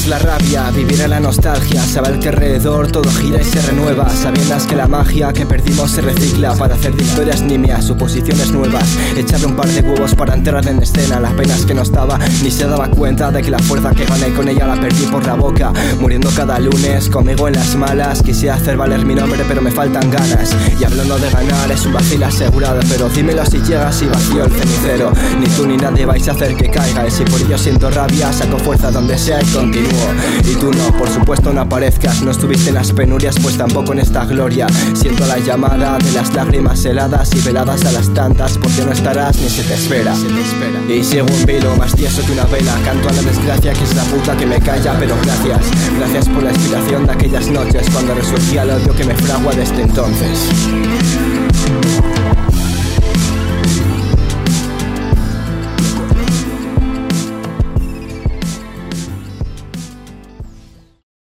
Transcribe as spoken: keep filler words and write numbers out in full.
la rabia, vivir en la nostalgia, saber que alrededor todo gira y se renueva, sabiendas que la magia que perdimos se recicla para hacer de historias nimias, suposiciones nuevas, echarle un par de huevos para entrar en escena, las penas que no estaba ni se daba cuenta de que la fuerza que gané con ella la perdí por la boca, muriendo cada lunes conmigo en las malas, quisiera hacer valer mi nombre pero me faltan ganas, y hablando de ganar es un vacil asegurado, pero dímelo si llegas y vacío el cenicero, ni tú ni nadie vais a hacer que caiga, y si por ello siento rabia saco fuerza donde sea y continúo, y tú no, por supuesto no aparezcas, no estuviste en las penurias pues tampoco en esta gloria, siento la llamada de las lágrimas heladas y veladas a las tantas porque no estarás ni se te espera, se te espera. Y sigo un vilo más tieso que una vela, canto a la desgracia que es la puta que me calla, pero gracias, gracias por la inspiración de aquellas noches cuando resurgía el odio que me fragua desde entonces.